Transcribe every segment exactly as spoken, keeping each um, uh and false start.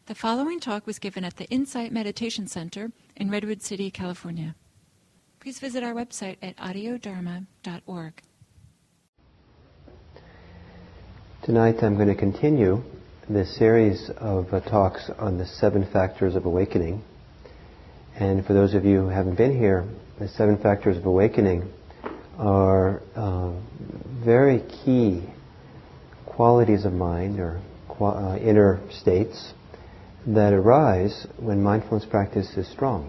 The following talk was given at the Insight Meditation Center in Redwood City, California. Please visit our website at audio dharma dot org. Tonight I'm going to continue this series of uh, talks on the seven factors of awakening. And for those of you who haven't been here, the seven factors of awakening are uh, very key qualities of mind or uh, inner states that arise when mindfulness practice is strong.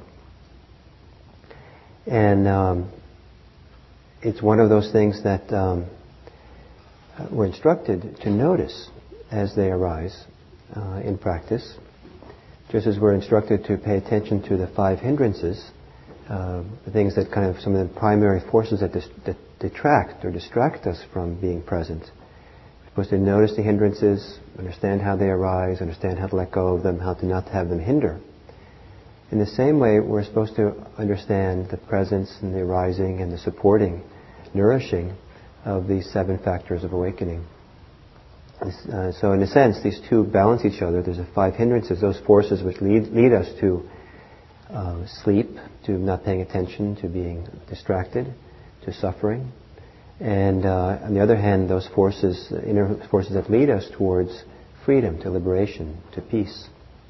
And um, it's one of those things that um, we're instructed to notice as they arise uh, in practice, just as we're instructed to pay attention to the five hindrances, uh, the things that kind of some of the primary forces that, dis- that detract or distract us from being present. We're supposed to notice the hindrances, understand how they arise, understand how to let go of them, how to not have them hinder. In the same way, we're supposed to understand the presence and the arising and the supporting, nourishing of these seven factors of awakening. Uh, so in a sense, these two balance each other. There's the five hindrances, those forces which lead, lead us to uh, sleep, to not paying attention, to being distracted, to suffering. And uh, on the other hand, those forces, inner forces that lead us towards freedom, to liberation, to peace.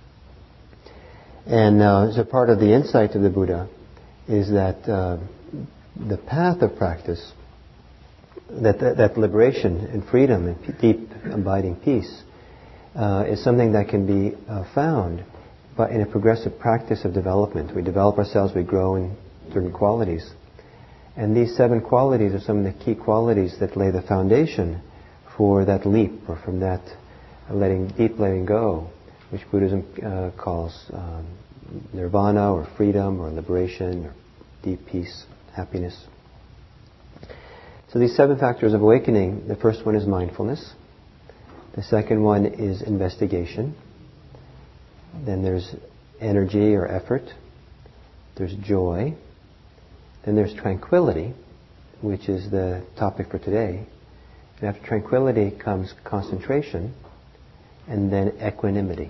And uh, so part of the insight of the Buddha is that uh, the path of practice, that, that that liberation and freedom and p- deep abiding peace uh, is something that can be uh, found but in a progressive practice of development. We develop ourselves, we grow in certain qualities. And these seven qualities are some of the key qualities that lay the foundation for that leap, or from that letting, deep letting go, which Buddhism uh, calls um, nirvana, or freedom, or liberation, or deep peace, happiness. So these seven factors of awakening, the first one is mindfulness. The second one is investigation. Then there's energy or effort. There's joy. Then there's tranquility, which is the topic for today. And after tranquility comes concentration, and then equanimity.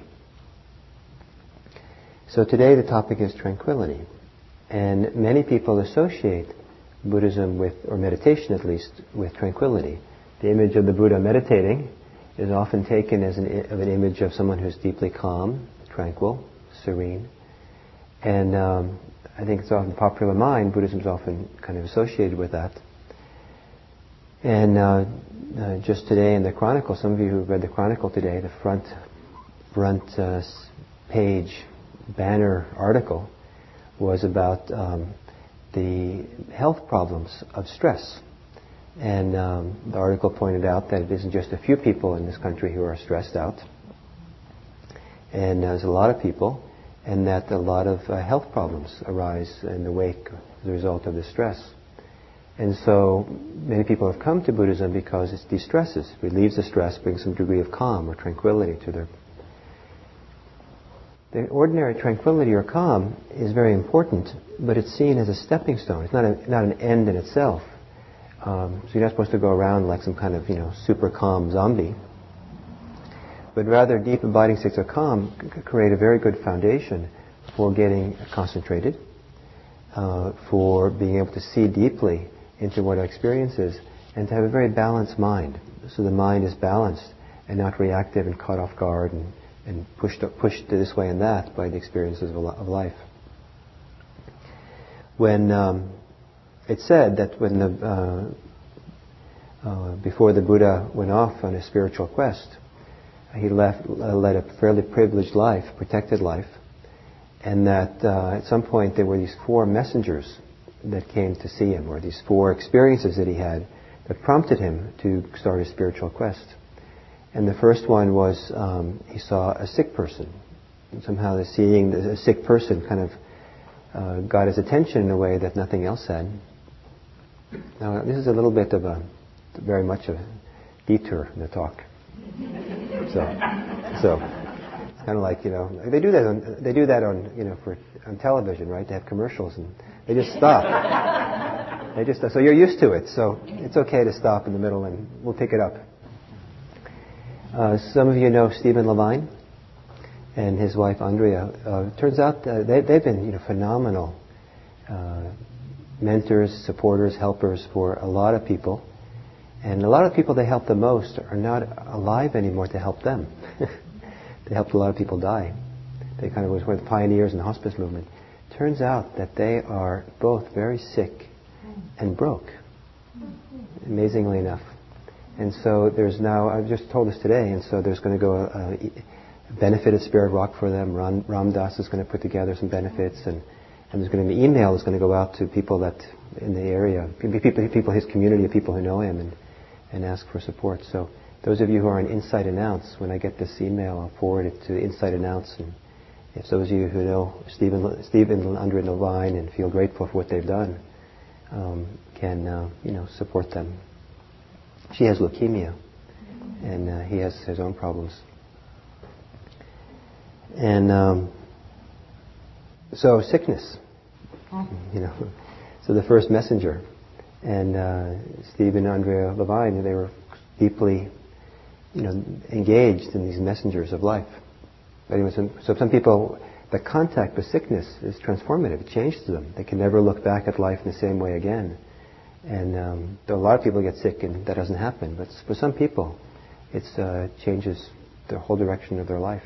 So today the topic is tranquility. And many people associate Buddhism with, or meditation at least, with tranquility. The image of the Buddha meditating is often taken as an, of an image of someone who's deeply calm, tranquil, serene. And um, I think it's often popular mind, Buddhism is often kind of associated with that. And uh, uh, just today in the Chronicle, some of you who read the Chronicle today, the front front uh, page banner article was about um, the health problems of stress. And um, the article pointed out that it isn't just a few people in this country who are stressed out. And there's a lot of people, and that a lot of uh, health problems arise in the wake as a result of this stress. And so many people have come to Buddhism because it de-stresses, relieves the stress, brings some degree of calm or tranquility to their... The ordinary tranquility or calm is very important, but it's seen as a stepping stone. It's not, a, not an end in itself. Um, so you're not supposed to go around like some kind of, you know, super calm zombie. But rather, deep abiding states of calm c- create a very good foundation for getting concentrated, uh, for being able to see deeply into what our experience is, and to have a very balanced mind. So the mind is balanced and not reactive and caught off guard and, and pushed pushed this way and that by the experiences of, of life. When um, it's said that when the uh, uh, before the Buddha went off on a spiritual quest, he left, uh, led a fairly privileged life, protected life, and that uh, at some point there were these four messengers that came to see him, or these four experiences that he had that prompted him to start a spiritual quest. And the first one was um, he saw a sick person. And somehow the seeing the, a sick person kind of uh, got his attention in a way that nothing else had. Now this is a little bit of a, very much a detour in the talk. So, so it's kind of like, you know, they do that on they do that on you know for on television, right? They have commercials and they just stop. they just so you're used to it, so it's okay to stop in the middle and we'll pick it up. Uh, some of you know Stephen Levine, and his wife Andrea. Uh, turns out uh, they, they've been you know, phenomenal uh, mentors, supporters, helpers for a lot of people. And a lot of people they help the most are not alive anymore to help them. They helped a lot of people die. They kind of was one of the pioneers in the hospice movement. Turns out that they are both very sick and broke, amazingly enough. And so there's now, I just told us today, and so there's going to go a, a benefit at Spirit Rock for them. Ram, Ram Dass is going to put together some benefits, and, and there's going to be email that's going to go out to people that in the area, people, people his community, people who know him, and, and ask for support. So those of you who are in Insight Announce, when I get this email, I'll forward it to Insight Announce. And if those of you who know Stephen, Stephen and Andrea Levine and feel grateful for what they've done, um, can uh, you know support them. She has leukemia, and uh, he has his own problems. And um, so sickness, you know. So the first messenger, and uh, Steve and Andrea Levine, they were deeply, you know, engaged in these messengers of life. Anyway, so, so some people, the contact with sickness is transformative. It changes them. They can never look back at life in the same way again. And um, a lot of people get sick and that doesn't happen. But for some people, it uh, changes the whole direction of their life.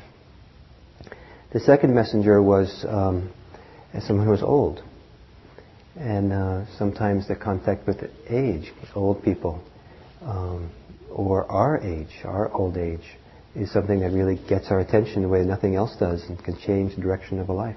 The second messenger was um, someone who was old. And uh, sometimes the contact with age, old people, um, or our age, our old age, is something that really gets our attention in a way nothing else does and can change the direction of a life.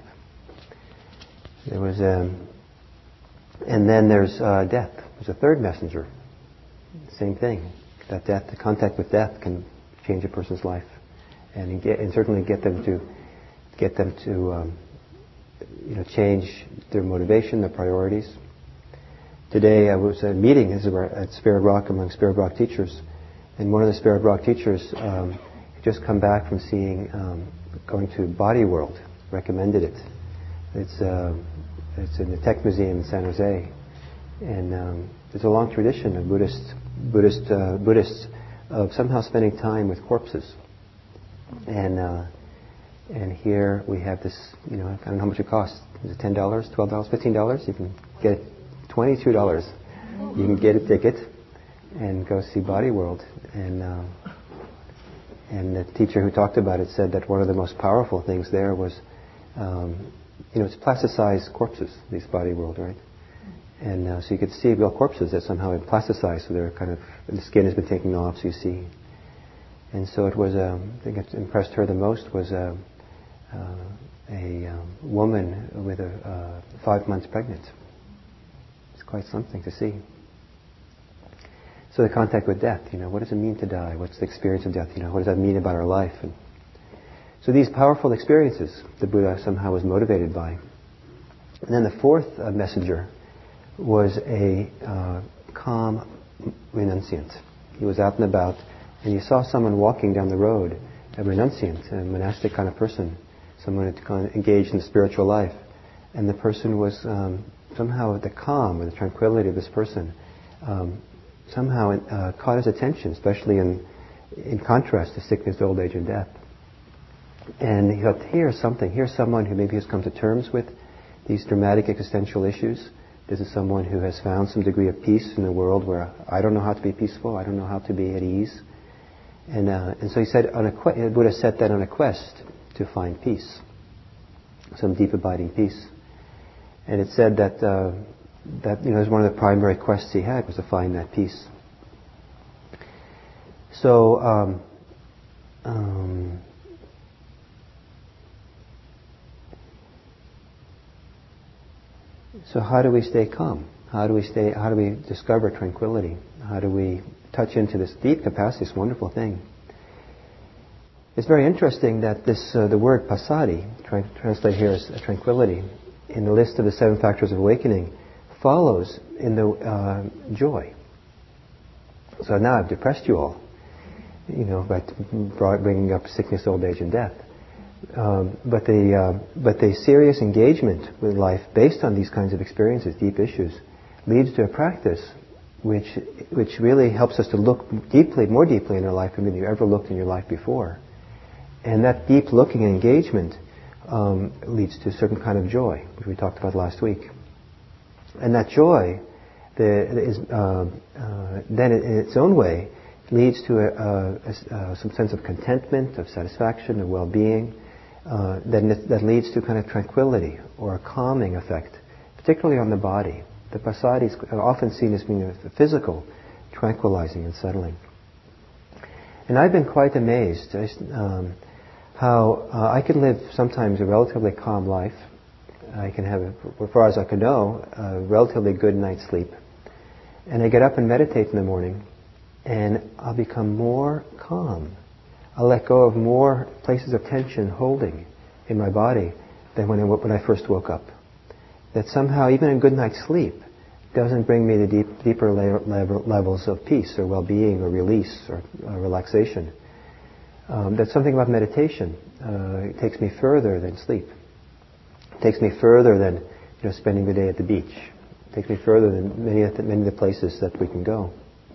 There was, um, and then there's uh, death. There's a third messenger. Same thing. That death, the contact with death, can change a person's life, and get, and certainly get them to get them to um, you know change their motivation, their priorities. Today I was at a meeting at Spirit Rock among Spirit Rock teachers, and one of the Spirit Rock teachers um, had just come back from seeing um, going to Body World. Recommended it. It's uh, it's in the Tech Museum in San Jose. And um, there's a long tradition of Buddhist, Buddhist, uh, Buddhists of somehow spending time with corpses. And uh, and here we have this, you know, I don't know how much it costs. Is it ten dollars, twelve dollars, fifteen dollars? You can get it, twenty-two dollars. You can get a ticket and go see Body World. And uh, and the teacher who talked about it said that one of the most powerful things there was, um, you know, it's plasticized corpses, these Body World, right? And uh, so you could see real corpses that somehow have plasticized, so they're kind of, the skin has been taken off, so you see. And so it was, um, I think it impressed her the most was a, uh, a um, woman with a uh, five months pregnant. It's quite something to see. So the contact with death, you know, what does it mean to die? What's the experience of death? You know, what does that mean about our life? And so these powerful experiences, the Buddha somehow was motivated by. And then the fourth uh, messenger was a uh, calm renunciant. He was out and about, and he saw someone walking down the road, a renunciant, a monastic kind of person, someone who kind of engaged in the spiritual life. And the person was um, somehow the calm or the tranquility of this person um, somehow uh, caught his attention, especially in in contrast to sickness, old age, and death. And he thought, here's something, here's someone who maybe has come to terms with these dramatic existential issues. This is someone who has found some degree of peace in a world where I don't know how to be peaceful, I don't know how to be at ease. And uh, and so he said, on a que- Buddha set that on a quest to find peace, some deep abiding peace. And it said that uh, that you know, was one of the primary quests he had was to find that peace. So um, um, So how do we stay calm? How do we stay? How do we discover tranquility? How do we touch into this deep capacity, this wonderful thing? It's very interesting that this uh, the word passaddhi, tra- translated here as tranquility, in the list of the seven factors of awakening, follows in the uh, joy. So now I've depressed you all, you know, by bringing up sickness, old age, and death. Um, but the uh, but the serious engagement with life based on these kinds of experiences, deep issues, leads to a practice which which really helps us to look deeply, more deeply in our life than you ever looked in your life before, And that deep looking engagement um, leads to a certain kind of joy, which we talked about last week. And that joy the, is, uh, uh, then in its own way leads to a, a, a, some sense of contentment, of satisfaction, of well-being, uh, that, that leads to kind of tranquility or a calming effect, particularly on the body. The passaddis is often seen as being a physical, tranquilizing and settling. And I've been quite amazed um, how uh, I can live sometimes a relatively calm life. I can have, as far as I can know, a relatively good night's sleep. And I get up and meditate in the morning, and I'll become more calm. I'll let go of more places of tension holding in my body than when I, when I first woke up. That somehow, even a good night's sleep doesn't bring me to deep, deeper level, levels of peace or well-being or release or uh, relaxation. Um, that's something about meditation. Uh, it takes me further than sleep. It takes me further than, you know, spending the day at the beach. It takes me further than many of the, many of the places that we can go.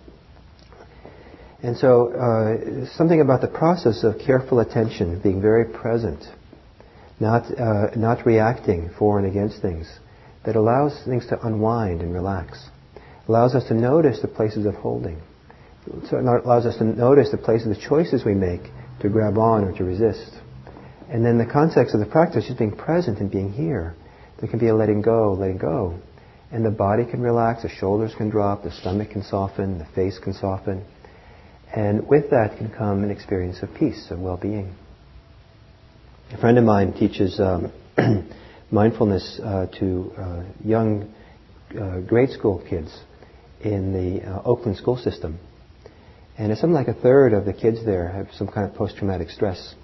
And so, uh, something about the process of careful attention, being very present, not uh, not reacting for and against things, that allows things to unwind and relax, allows us to notice the places of holding, so it allows us to notice the places, the choices we make to grab on or to resist. And then the context of the practice is being present and being here. There can be a letting go, letting go. And the body can relax, the shoulders can drop, the stomach can soften, the face can soften. And with that can come an experience of peace, of well-being. A friend of mine teaches um, mindfulness uh, to uh, young uh, grade school kids in the uh, Oakland school system. And it's something like a third of the kids there have some kind of post-traumatic stress.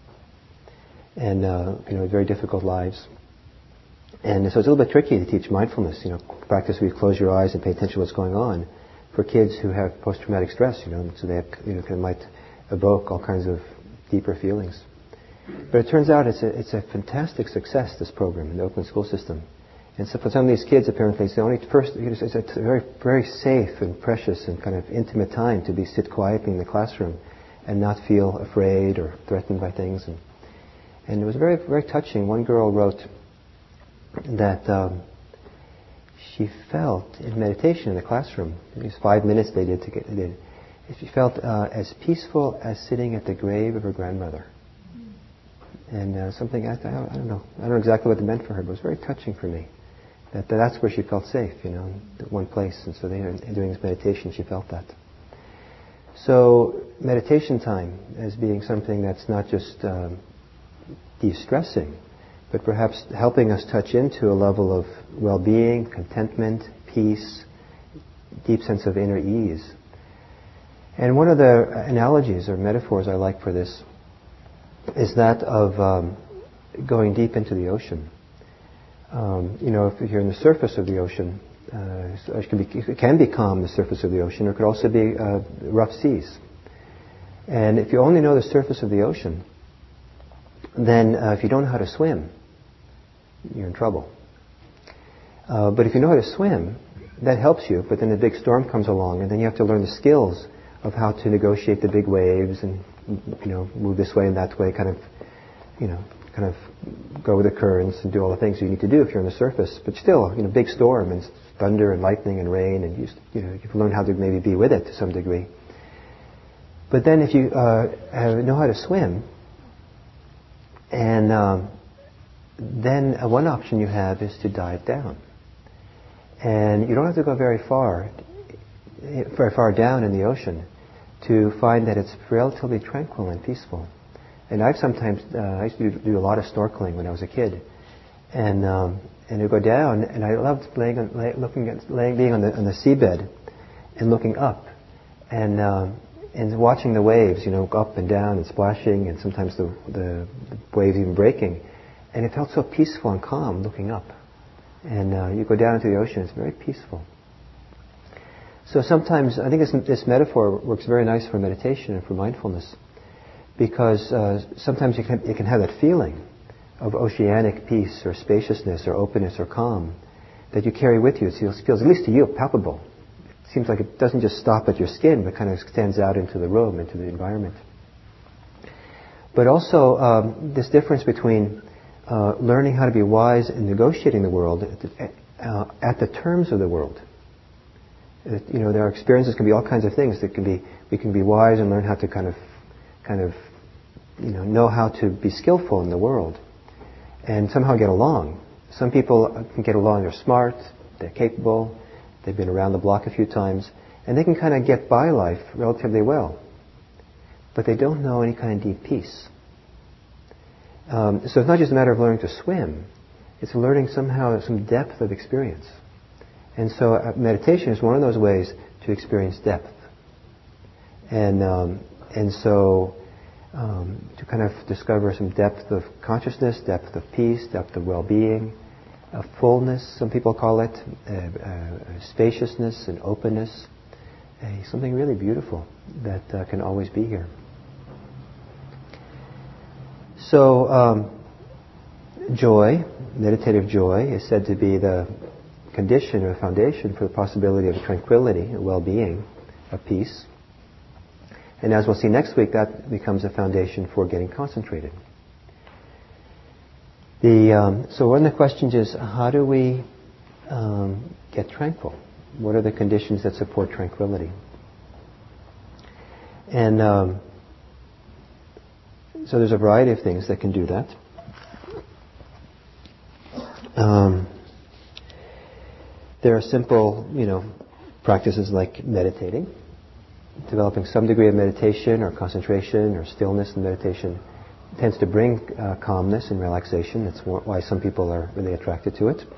And, uh, you know, very difficult lives. And so it's a little bit tricky to teach mindfulness, you know, practice where you close your eyes and pay attention to what's going on for kids who have post-traumatic stress, you know, so they have, you know, can, might evoke all kinds of deeper feelings. But it turns out it's a, it's a fantastic success, this program in the Oakland school system. And so for some of these kids, apparently, it's the only first, it's a very, very safe and precious and kind of intimate time to be sit quietly in the classroom and not feel afraid or threatened by things. And, and it was very, very touching. One girl wrote that um, she felt in meditation in the classroom, these five minutes they did to get, they did, she felt uh, as peaceful as sitting at the grave of her grandmother. And uh, something, I, I don't know, I don't know exactly what it meant for her, but it was very touching for me. That, that that's where she felt safe, you know, in one place. And so they, doing this meditation, she felt that. So meditation time as being something that's not just um, de-stressing, but perhaps helping us touch into a level of well-being, contentment, peace, deep sense of inner ease. And one of the analogies or metaphors I like for this is that of um, going deep into the ocean. Um, you know, if you're in the surface of the ocean, uh, it, can be, it can be calm, the surface of the ocean, or it could also be uh, rough seas. And if you only know the surface of the ocean, then uh, if you don't know how to swim, you're in trouble. Uh, but if you know how to swim, that helps you, but then a big storm comes along, and then you have to learn the skills of how to negotiate the big waves and, you know, move this way and that way, kind of, you know, kind of go with the currents and do all the things you need to do if you're on the surface. But still, you know, big storm and thunder and lightning and rain, and you, you know, you can learn how to maybe be with it to some degree. But then if you uh, have, know how to swim, and um, then uh, one option you have is to dive down. And you don't have to go very far, very far down in the ocean to find that it's relatively tranquil and peaceful. And I've sometimes, uh, I used to do, do a lot of snorkeling when I was a kid. And um, and I'd go down, and I loved laying on, lay, looking at, laying, being on the, on the seabed and looking up and um, and watching the waves, you know, up and down and splashing, and sometimes the, the, the waves even breaking. And it felt so peaceful and calm looking up. And uh, you go down into the ocean, it's very peaceful. So sometimes, I think this, this metaphor works very nice for meditation and for mindfulness, because uh, sometimes you can, you can have that feeling of oceanic peace or spaciousness or openness or calm that you carry with you. It feels, feels, at least to you, palpable. It seems like it doesn't just stop at your skin, but kind of extends out into the room, into the environment. But also um, this difference between uh, learning how to be wise and negotiating the world at the, uh, at the terms of the world. Uh, you know, there are experiences, can be all kinds of things. That can be, we can be wise and learn how to kind of, kind of, you know, know how to be skillful in the world, and somehow get along. Some people can get along. They're smart, they're capable, they've been around the block a few times, and they can kind of get by life relatively well. But they don't know any kind of deep peace. Um, so it's not just a matter of learning to swim. It's learning somehow some depth of experience. And so uh, meditation is one of those ways to experience depth. And um, and so um, to kind of discover some depth of consciousness, depth of peace, depth of well-being, of fullness, some people call it, uh, uh, spaciousness and openness, uh, something really beautiful that uh, can always be here. So, um, joy, meditative joy, is said to be the condition or foundation for the possibility of tranquility, well-being, of peace. And as we'll see next week, that becomes a foundation for getting concentrated. The, um, so one of the questions is, how do we um, get tranquil? What are the conditions that support tranquility? And um, so there's a variety of things that can do that. Um, there are simple, you know, practices like meditating. Developing some degree of meditation or concentration or stillness in meditation tends to bring uh, calmness and relaxation. That's why some people are really attracted to it.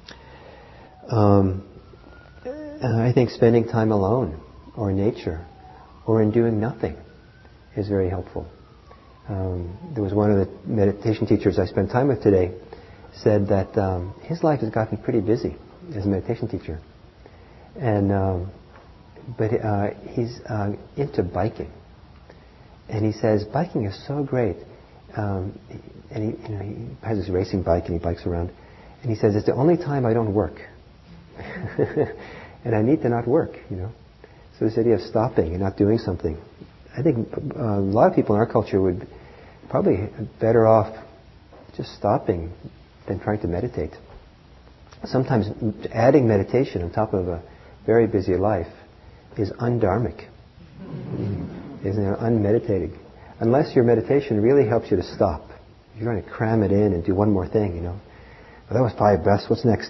Um, I think spending time alone or in nature or in doing nothing is very helpful. Um, there was one of the meditation teachers I spent time with today said that um, his life has gotten pretty busy as a meditation teacher. And um, but uh, he's uh, into biking. And he says, biking is so great. Um, and he, you know, he has this racing bike and he bikes around. And he says, it's the only time I don't work. And I need to not work, you know. So this idea of stopping and not doing something. I think uh, a lot of people in our culture would probably better off just stopping than trying to meditate. Sometimes adding meditation on top of a very busy life is undharmic, is unmeditating. Unless your meditation really helps you to stop. You're trying to cram it in and do one more thing, you know. Well, that was five breaths, what's next?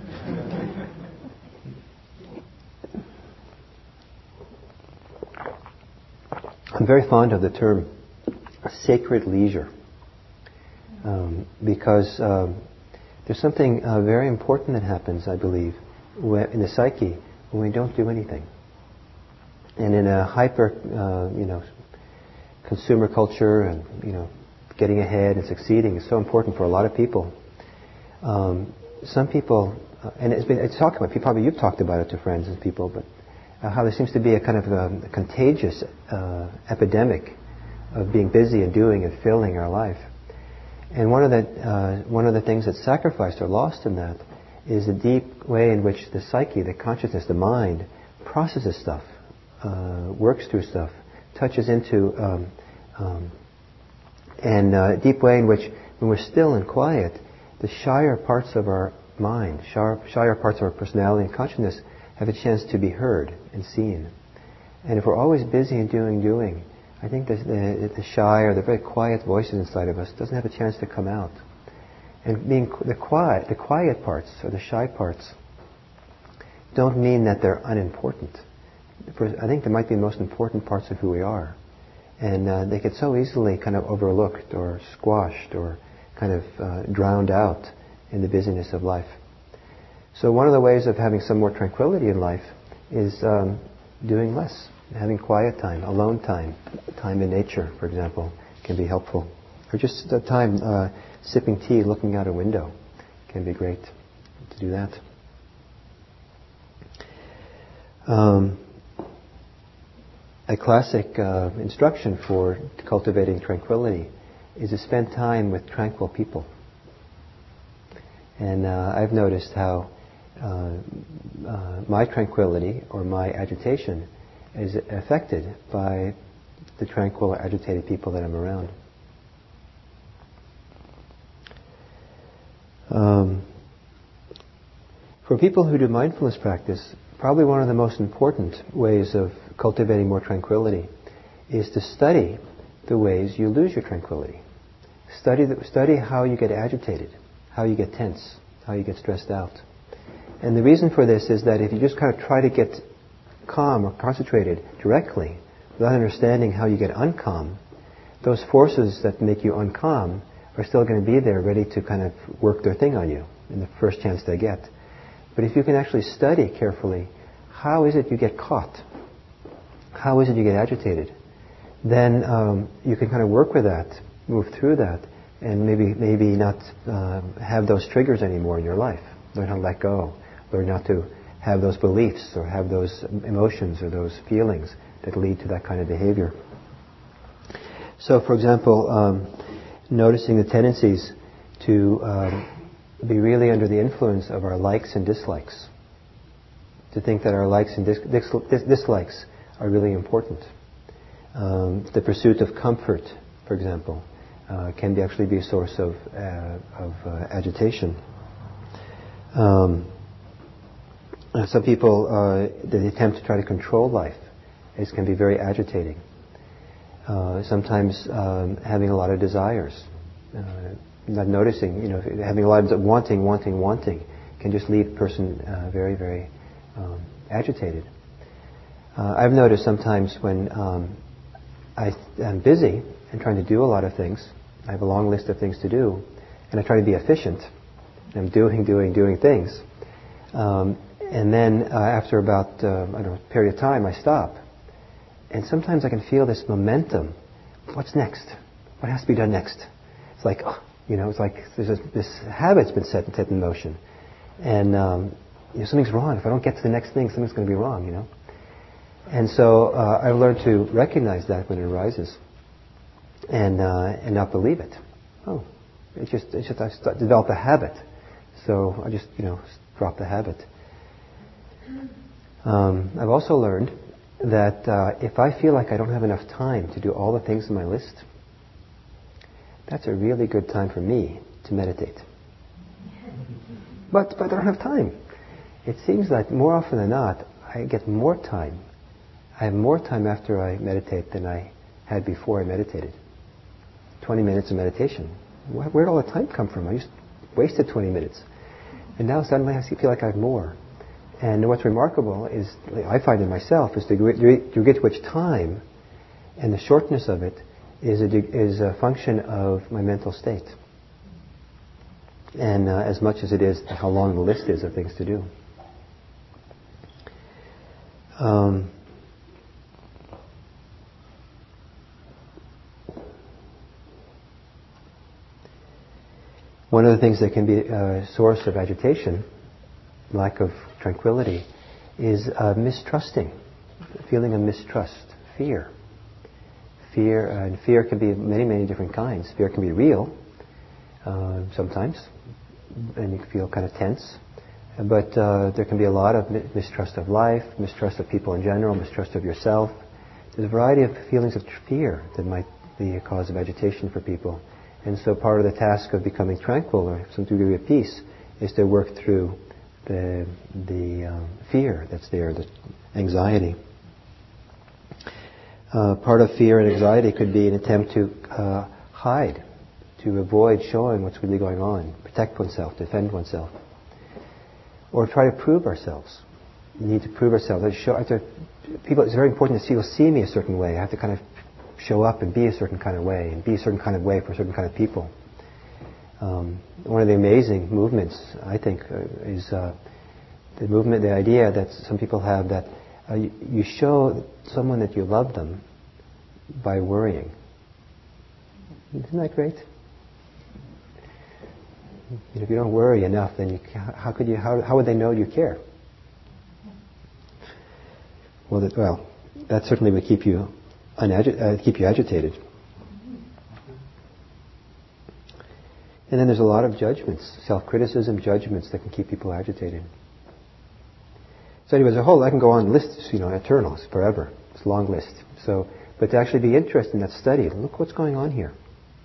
I'm very fond of the term sacred leisure um, because um, there's something uh, very important that happens, I believe, in the psyche when we don't do anything. And in a hyper, uh, you know, consumer culture and, you know, getting ahead and succeeding is so important for a lot of people. Um, some people, uh, and it's been, it's talked about, probably you've talked about it to friends and people, but uh, how there seems to be a kind of a, a contagious uh, epidemic of being busy and doing and filling our life. And one of the, uh, one of the things that's sacrificed or lost in that is the deep way in which the psyche, the consciousness, the mind, processes stuff. Uh, works through stuff, touches into, um, um, and a uh, deep way in which, when we're still and quiet, the shyer parts of our mind, shyer, shyer parts of our personality and consciousness have a chance to be heard and seen. And if we're always busy and doing, doing, I think the, the, the shy or the very quiet voices inside of us doesn't have a chance to come out. And being the quiet, the quiet parts or the shy parts don't mean that they're unimportant. I think they might be the most important parts of who we are. And uh, they get so easily kind of overlooked or squashed or kind of uh, drowned out in the busyness of life. So one of the ways of having some more tranquility in life is um, doing less, having quiet time, alone time, time in nature, for example, can be helpful. Or just a time uh, sipping tea, looking out a window can be great to do that. Um, A classic uh, instruction for cultivating tranquility is to spend time with tranquil people. And uh, I've noticed how uh, uh, my tranquility or my agitation is affected by the tranquil or agitated people that I'm around. Um, for people who do mindfulness practice, probably one of the most important ways of cultivating more tranquility is to study the ways you lose your tranquility. Study the, study how you get agitated, how you get tense, how you get stressed out. And the reason for this is that if you just kind of try to get calm or concentrated directly, without understanding how you get uncalm, those forces that make you uncalm are still going to be there ready to kind of work their thing on you in the first chance they get. But if you can actually study carefully, how is it you get caught? How is it you get agitated? Then um, you can kind of work with that, move through that, and maybe maybe not uh, have those triggers anymore in your life. Learn how to let go. Learn not to have those beliefs or have those emotions or those feelings that lead to that kind of behavior. So, for example, um, noticing the tendencies to um, be really under the influence of our likes and dislikes. To think that our likes and dis- dis- dislikes are really important. Um, the pursuit of comfort, for example, uh, can be actually be a source of, uh, of uh, agitation. Um, some people, uh, the attempt to try to control life, it can be very agitating. Uh, sometimes um, having a lot of desires, uh, not noticing, you know, having a lot of wanting, wanting, wanting, can just leave a person uh, very, very um, agitated. Uh, I've noticed sometimes when um, I am busy and trying to do a lot of things, I have a long list of things to do, and I try to be efficient. I'm doing, doing, doing things. Um, and then uh, after about uh, I don't know, a period of time, I stop. And sometimes I can feel this momentum. What's next? What has to be done next? It's like, oh, you know, it's like there's this, this habit's been set, set in motion. And um, you know, something's wrong. If I don't get to the next thing, something's going to be wrong, you know. And so uh, I've learned to recognize that when it arises, and uh, and not believe it. Oh, it's just it's just I've developed a habit, so I just you know drop the habit. Um, I've also learned that uh, if I feel like I don't have enough time to do all the things on my list, that's a really good time for me to meditate. But but I don't have time. It seems that more often than not, I get more time. I have more time after I meditate than I had before I meditated. twenty minutes of meditation. Where, where did all the time come from? I just wasted twenty minutes. And now suddenly I feel like I have more. And what's remarkable is, I find in myself, is the degree to which time and the shortness of it is a, is a function of my mental state. And uh, as much as it is how long the list is of things to do. Um, One of the things that can be a source of agitation, lack of tranquility, is uh, mistrusting, feeling of mistrust, fear. Fear, uh, and fear can be many, many different kinds. Fear can be real, uh, sometimes, and you can feel kind of tense. But uh, there can be a lot of mistrust of life, mistrust of people in general, mistrust of yourself. There's a variety of feelings of fear that might be a cause of agitation for people. And so part of the task of becoming tranquil or some degree of peace is to work through the, the um, fear that's there, the anxiety. Uh, part of fear and anxiety could be an attempt to uh, hide, to avoid showing what's really going on, protect oneself, defend oneself. Or try to prove ourselves. You need to prove ourselves. I show, I have to, people, it's very important that people see me a certain way. I have to kind of show up and be a certain kind of way, and be a certain kind of way for a certain kind of people. Um, one of the amazing movements, I think, uh, is uh, the movement, the idea that some people have that uh, you, you show someone that you love them by worrying. Isn't that great? You know, if you don't worry enough, then you, how could you? How, how would they know you care? Well, that, well, that certainly would keep you unagi- uh, keep you agitated. And then there's a lot of judgments, self-criticism, judgments that can keep people agitated. So anyway, as a whole, I can go on lists, you know, eternal, it's forever. It's a long list. So, but to actually be interested in that study, look what's going on here.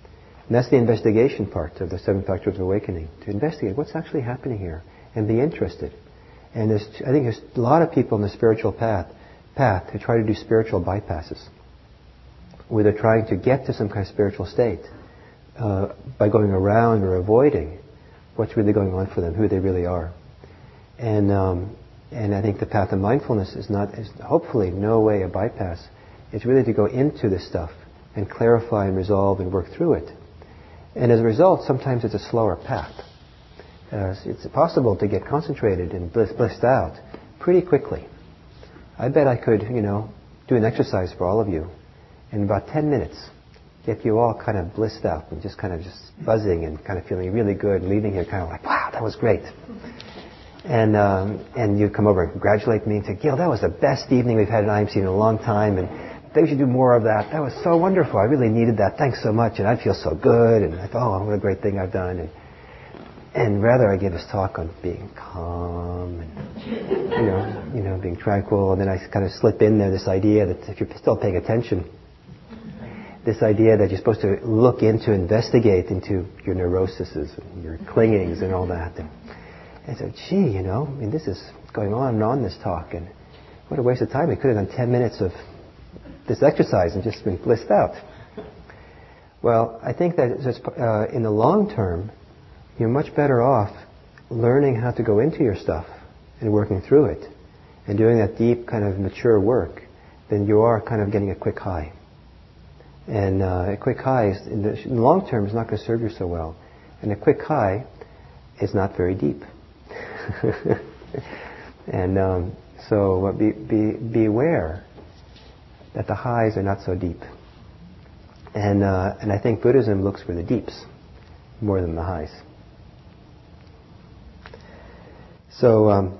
And that's the investigation part of the seven factors of awakening, to investigate what's actually happening here and be interested. And there's, I think there's a lot of people in the spiritual path, path who try to do spiritual bypasses, where they're trying to get to some kind of spiritual state uh, by going around or avoiding what's really going on for them, who they really are. And um, and I think the path of mindfulness is not, is hopefully no way a bypass. It's really to go into this stuff and clarify and resolve and work through it. And as a result, sometimes it's a slower path. Uh, it's possible to get concentrated and bliss, blissed out pretty quickly. I bet I could, you know, do an exercise for all of you in about ten minutes, get you all kind of blissed out and just kind of just buzzing and kind of feeling really good, and leaving here kind of like, wow, that was great. And um, and you come over and congratulate me and say, Gil, that was the best evening we've had at I M C in a long time, and I think we should do more of that. That was so wonderful. I really needed that. Thanks so much. And I feel so good. And I thought, oh, what a great thing I've done. And and rather I gave this talk on being calm and, you know, you know, being tranquil. And then I kind of slip in there this idea that if you're still paying attention, this idea that you're supposed to look into, investigate into your neuroses and your clingings and all that. And I said, gee, you know, I mean, this is going on and on, this talk. And what a waste of time. We could have done ten minutes of this exercise and just been blissed out. Well, I think that uh, in the long term, you're much better off learning how to go into your stuff and working through it and doing that deep kind of mature work than you are kind of getting a quick high. And uh, a quick high is, in the, in the long term, is not going to serve you so well. And a quick high is not very deep. and um, so be, be, beware that the highs are not so deep. And uh, and I think Buddhism looks for the deeps more than the highs. So um,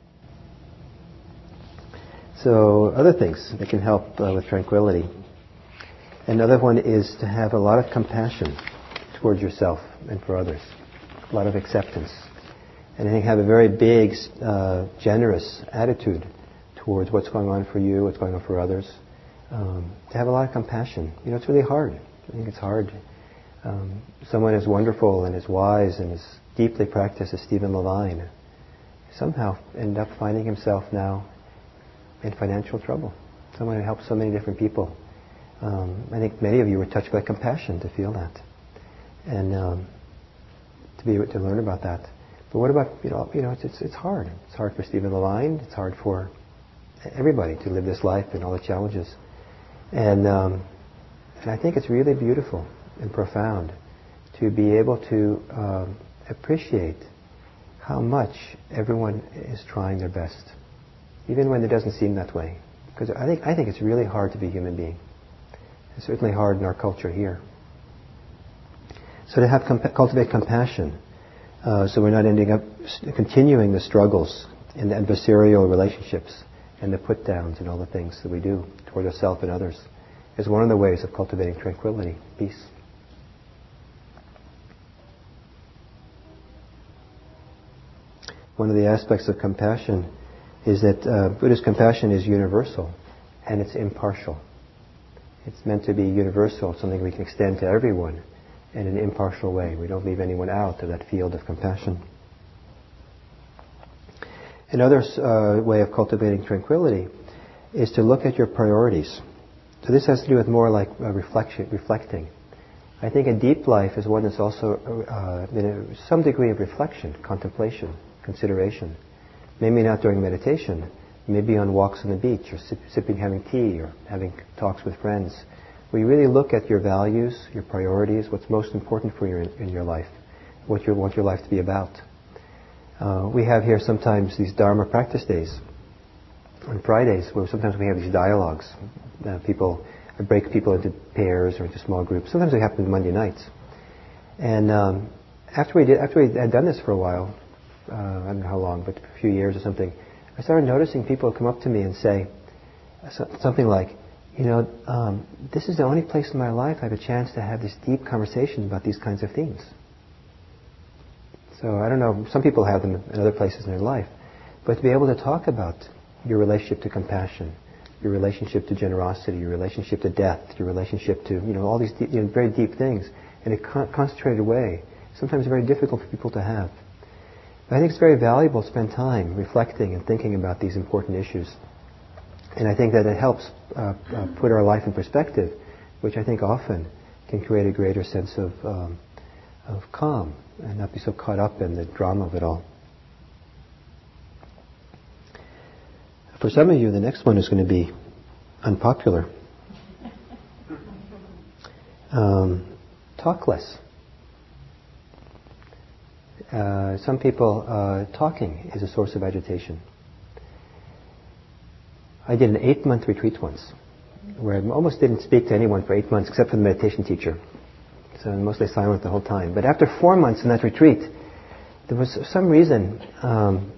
so other things that can help uh, with tranquility. Another one is to have a lot of compassion towards yourself and for others. A lot of acceptance. And I think have a very big, uh, generous attitude towards what's going on for you, what's going on for others. Um, to have a lot of compassion. You know, it's really hard. I think it's hard. Um, someone as wonderful and as wise and as deeply practiced as Stephen Levine somehow ended up finding himself now in financial trouble. Someone who helped so many different people. Um, I think many of you were touched by compassion to feel that, and um, to be to learn about that. But what about you know you know it's, it's it's hard. It's hard for Stephen Levine. It's hard for everybody to live this life and all the challenges. And um, and I think it's really beautiful and profound to be able to um, appreciate how much everyone is trying their best, even when it doesn't seem that way. Because I think I think it's really hard to be a human being. It's certainly hard in our culture here. So to have compa- cultivate compassion, uh, so we're not ending up continuing the struggles in the adversarial relationships and the put downs and all the things that we do toward ourselves and others, is one of the ways of cultivating tranquility, peace. One of the aspects of compassion is that uh, Buddhist compassion is universal and it's impartial. It's meant to be universal, something we can extend to everyone in an impartial way. We don't leave anyone out of that field of compassion. Another uh, way of cultivating tranquility is to look at your priorities. So this has to do with more like uh, reflection, reflecting. I think a deep life is one that's also uh, in some degree of reflection, contemplation, consideration. Maybe not during meditation, maybe on walks on the beach or sip, sipping, having tea or having talks with friends. Where you really look at your values, your priorities, what's most important for you in, in your life, what you want your life to be about. Uh, we have here sometimes these Dharma practice days on Fridays, where sometimes we have these dialogues. Uh, people I break people into pairs or into small groups. Sometimes they happen Monday nights. And um, after we did, after we had done this for a while, uh, I don't know how long, but a few years or something, I started noticing people come up to me and say something like, you know, um, this is the only place in my life I have a chance to have this deep conversation about these kinds of themes. So I don't know, some people have them in other places in their life, but to be able to talk about your relationship to compassion, your relationship to generosity, your relationship to death, your relationship to, you know, all these deep, you know, very deep things, in a con- concentrated way, sometimes very difficult for people to have. But I think it's very valuable to spend time reflecting and thinking about these important issues. And I think that it helps uh, uh, put our life in perspective, which I think often can create a greater sense of, um, of calm and not be so caught up in the drama of it all. For some of you, the next one is going to be unpopular. Um, talk less. Uh, some people, uh, talking is a source of agitation. I did an eight-month retreat once, where I almost didn't speak to anyone for eight months except for the meditation teacher. So I'm mostly silent the whole time. But after four months in that retreat, there was for some reason um,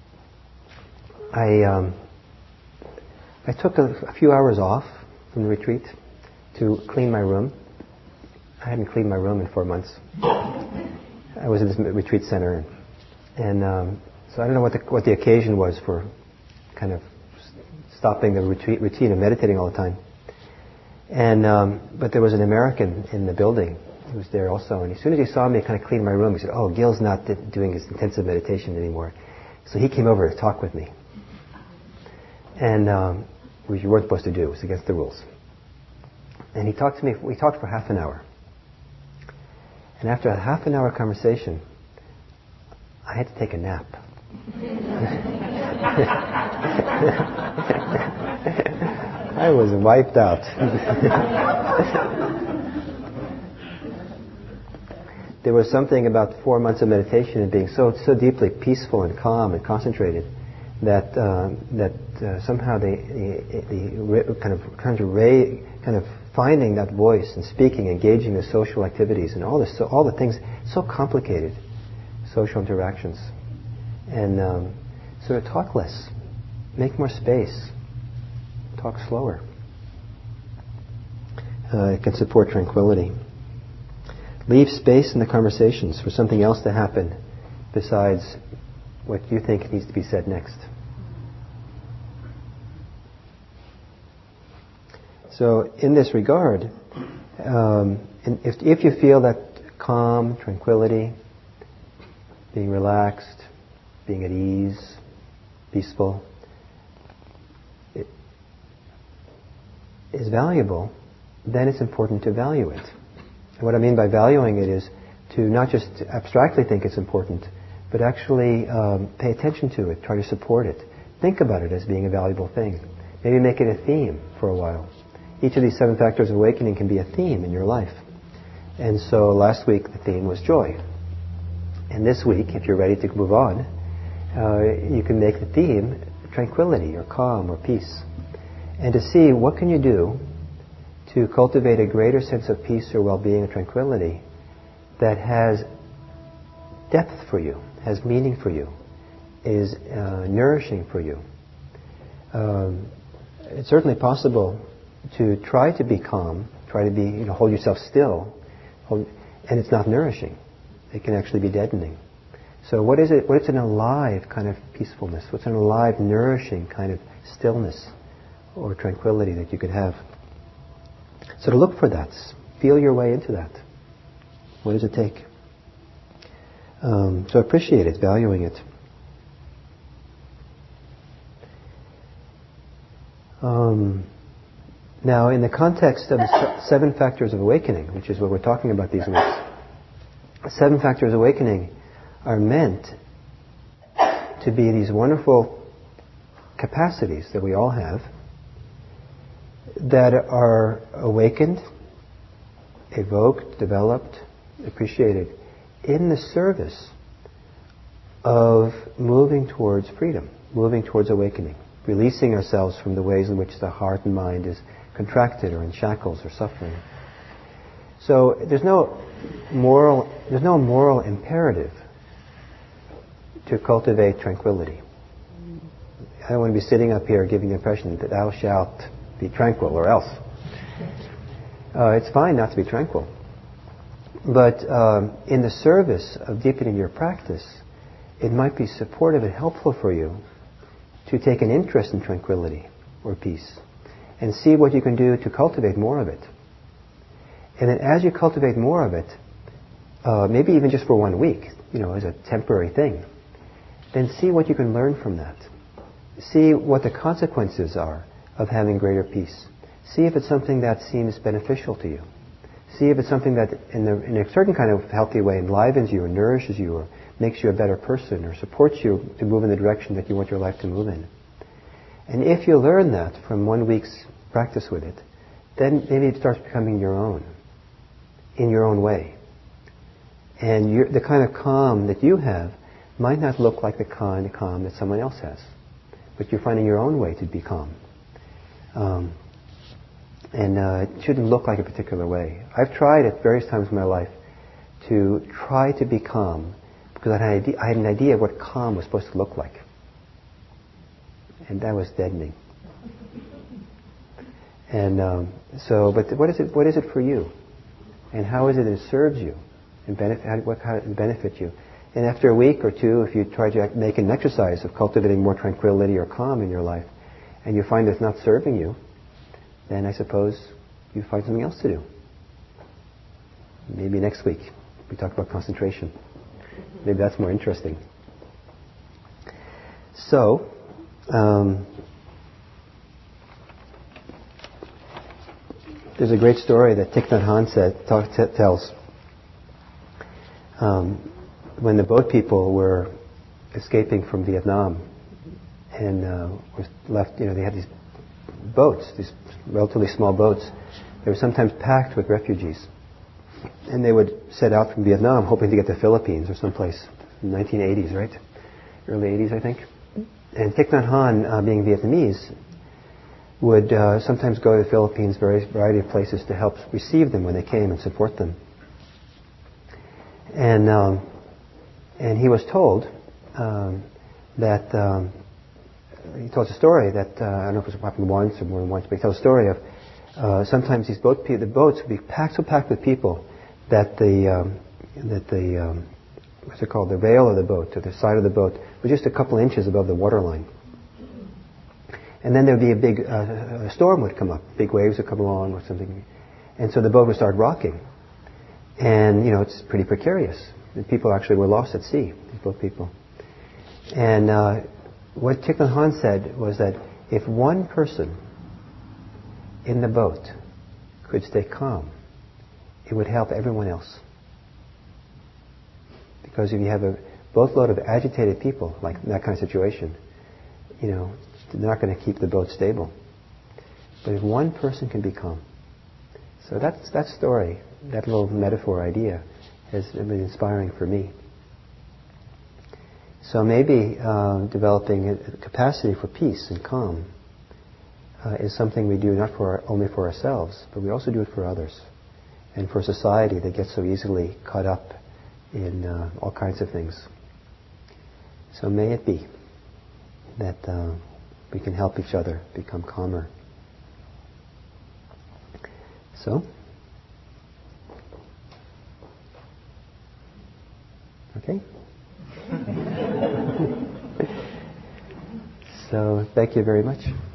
I um, I took a, a few hours off from the retreat to clean my room. I hadn't cleaned my room in four months. I was in this retreat center, and um, so I don't know what the what the occasion was for kind of stopping the retreat routine of meditating all the time. And um, but there was an American in the building who was there also, and as soon as he saw me kind of clean my room, he said, "Oh, Gil's not d- doing his intensive meditation anymore." So he came over to talk with me, and um, which you weren't supposed to do; it was against the rules. And he talked to me. We talked for half an hour. And after a half an hour conversation, I had to take a nap. I was wiped out. There was something about four months of meditation and being so so deeply peaceful and calm and concentrated that uh, that uh, somehow the, the, the kind of kind of ray, kind of finding that voice and speaking, engaging the social activities and all this, so all the things, so complicated, social interactions, and um, so to talk less, make more space, talk slower. Uh, it can support tranquility. Leave space in the conversations for something else to happen besides what you think needs to be said next. So in this regard, um, if, if you feel that calm, tranquility, being relaxed, being at ease, peaceful, it is valuable, then it's important to value it. And what I mean by valuing it is to not just abstractly think it's important, but actually um, pay attention to it, try to support it. Think about it as being a valuable thing. Maybe make it a theme for a while. Each of these seven factors of awakening can be a theme in your life. And so last week the theme was joy. And this week, if you're ready to move on, uh, you can make the theme tranquility or calm or peace. And to see what can you do to cultivate a greater sense of peace or well-being or tranquility that has depth for you, has meaning for you, is uh, nourishing for you. Um, it's certainly possible to try to be calm, try to be, you know, hold yourself still, hold, and it's not nourishing. It can actually be deadening. So what is it? What is an alive kind of peacefulness? What's an alive, nourishing kind of stillness or tranquility that you could have? So to look for that, feel your way into that. What does it take? Um, so appreciate it, valuing it. Um, now, in the context of the seven factors of awakening, which is what we're talking about these weeks, seven factors of awakening are meant to be these wonderful capacities that we all have that are awakened, evoked, developed, appreciated in the service of moving towards freedom, moving towards awakening, releasing ourselves from the ways in which the heart and mind is contracted or in shackles or suffering. So there's no moral, there's no moral imperative to cultivate tranquility. I don't want to be sitting up here giving the impression that thou shalt be tranquil or else. Uh, it's fine not to be tranquil. But um, in the service of deepening your practice, it might be supportive and helpful for you to take an interest in tranquility or peace and see what you can do to cultivate more of it. And then as you cultivate more of it, uh, maybe even just for one week, you know, as a temporary thing, then see what you can learn from that. See what the consequences are of having greater peace. See if it's something that seems beneficial to you. See if it's something that in, the, in a certain kind of healthy way enlivens you or nourishes you or makes you a better person or supports you to move in the direction that you want your life to move in. And if you learn that from one week's practice with it, then maybe it starts becoming your own, in your own way. And you're, the kind of calm that you have might not look like the kind of calm that someone else has. But you're finding your own way to be calm. Um, and uh, it shouldn't look like a particular way. I've tried at various times in my life to try to be calm because I had, an idea, I had an idea of what calm was supposed to look like. And that was deadening. And um, so, but what is it? What is it for you? And how is it that it serves you and benefit? How, what how it benefit you? And after a week or two, if you try to make an exercise of cultivating more tranquility or calm in your life, and you find it's not serving you, then I suppose you find something else to do. Maybe next week we talk about concentration. Maybe that's more interesting. So, um, there's a great story that Thich Nhat Hanh said, talk, t- tells. Um, when the boat people were escaping from Vietnam and uh, were left, you know, they had these boats, these relatively small boats. They were sometimes packed with refugees. And they would set out from Vietnam hoping to get to the Philippines or someplace in the nineteen eighties, right? Early eighties, I think. And Thich Nhat Hanh, uh, being Vietnamese, would uh, sometimes go to the Philippines, various variety of places to help receive them when they came and support them. And um, and he was told um, that um, he tells a story that uh, I don't know if it was happened once or more than once, but he tells a story of uh, sometimes these boat pe- the boats would be packed so packed with people that the um, that the um, what's it called the rail of the boat or the side of the boat was just a couple inches above the waterline. And then there would be a big uh, a storm would come up, big waves would come along or something, and so the boat would start rocking. And you know it's pretty precarious. The people actually were lost at sea, these boat people. And uh, what Thich Nhat Hanh said was that if one person in the boat could stay calm, it would help everyone else. Because if you have a boatload of agitated people, like in that kind of situation, you know, they're not going to keep the boat stable. But if one person can be calm. So that's that story, that little metaphor idea, has been inspiring for me. So maybe uh, developing a capacity for peace and calm uh, is something we do not for only for ourselves, but we also do it for others, and for society that gets so easily caught up in uh, all kinds of things. So may it be that uh, we can help each other become calmer. So, okay. So thank you very much.